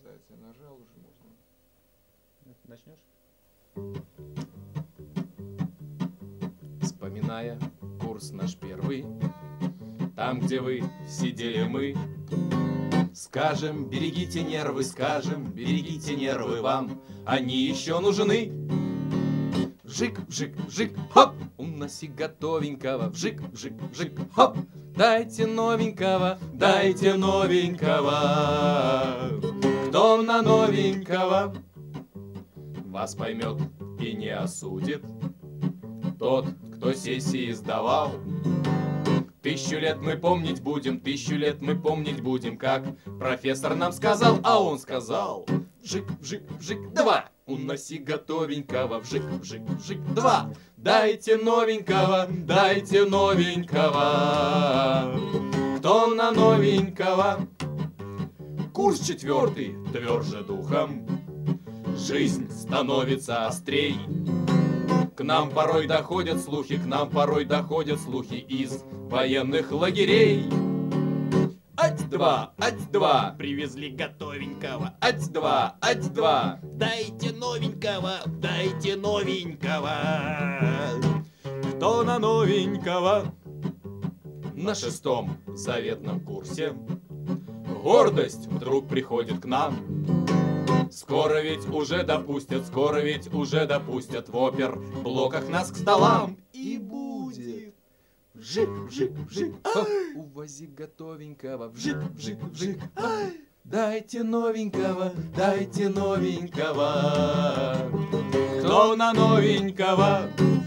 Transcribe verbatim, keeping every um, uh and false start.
кстати, нажал уже можно. Начнешь? Вспоминая курс наш первый, там, где вы сидели мы, скажем, берегите нервы, скажем, берегите нервы вам, они еще нужны. Вжик, вжик, вжик, хоп, уноси готовенького, вжик, вжик, вжик, хоп, дайте новенького, дайте новенького. Кто на новенького вас поймет и не осудит, тот, кто сессии сдавал. Тысячу лет мы помнить будем, тысячу лет мы помнить будем, как профессор нам сказал, а он сказал: вжик, вжик, вжик, два, уноси готовенького, вжик, вжик, вжик, два, дайте новенького, дайте новенького. Кто на новенького? Курс четвертый, тверже духом, жизнь становится острей. К нам порой доходят слухи, к нам порой доходят слухи из военных лагерей. Ать-два, ать-два, привезли готовенького. Ать-два, ать-два, дайте новенького, дайте новенького. Кто на новенького? На шестом заветном курсе гордость вдруг приходит к нам. Скоро ведь уже допустят, скоро ведь уже допустят в опер-блоках нас к столам. И будет вжик, вжик, вжик, хоп, увози готовенького, вжик, вжик, вжик, хоп, дайте новенького, дайте новенького. Кто на новенького?